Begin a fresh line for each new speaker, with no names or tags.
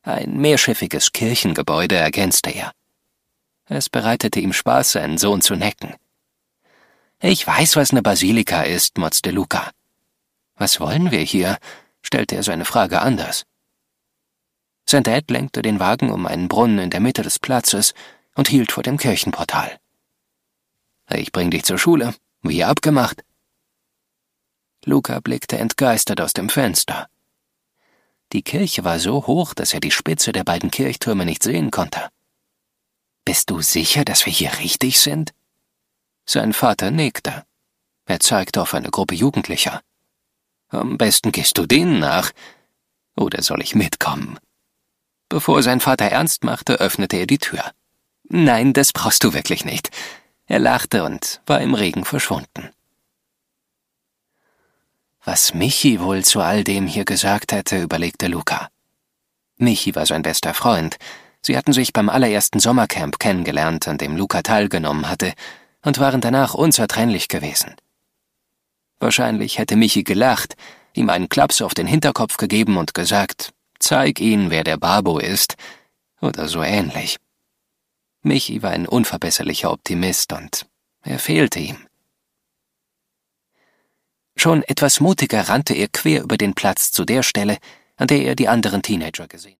Ein mehrschiffiges Kirchengebäude, ergänzte er. Es bereitete ihm Spaß, seinen Sohn zu necken. »Ich weiß, was eine Basilika ist«, motzte Luca. »Was wollen wir hier?«, stellte er seine Frage anders. Sein Dad lenkte den Wagen um einen Brunnen in der Mitte des Platzes und hielt vor dem Kirchenportal. »Ich bring dich zur Schule, wie abgemacht.« Luca blickte entgeistert aus dem Fenster. Die Kirche war so hoch, dass er die Spitze der beiden Kirchtürme nicht sehen konnte. »Bist du sicher, dass wir hier richtig sind?« Sein Vater nickte. Er zeigte auf eine Gruppe Jugendlicher. »Am besten gehst du denen nach. Oder soll ich mitkommen?« Bevor sein Vater ernst machte, öffnete er die Tür. »Nein, das brauchst du wirklich nicht.« Er lachte und war im Regen verschwunden. Was Michi wohl zu all dem hier gesagt hätte, überlegte Luca. Michi war sein bester Freund. Sie hatten sich beim allerersten Sommercamp kennengelernt, an dem Luca teilgenommen hatte, und waren danach unzertrennlich gewesen. Wahrscheinlich hätte Michi gelacht, ihm einen Klaps auf den Hinterkopf gegeben und gesagt, »Zeig ihnen, wer der Babo ist«, oder so ähnlich. Michi war ein unverbesserlicher Optimist und er fehlte ihm. Schon etwas mutiger rannte er quer über den Platz zu der Stelle, an der er die anderen Teenager gesehen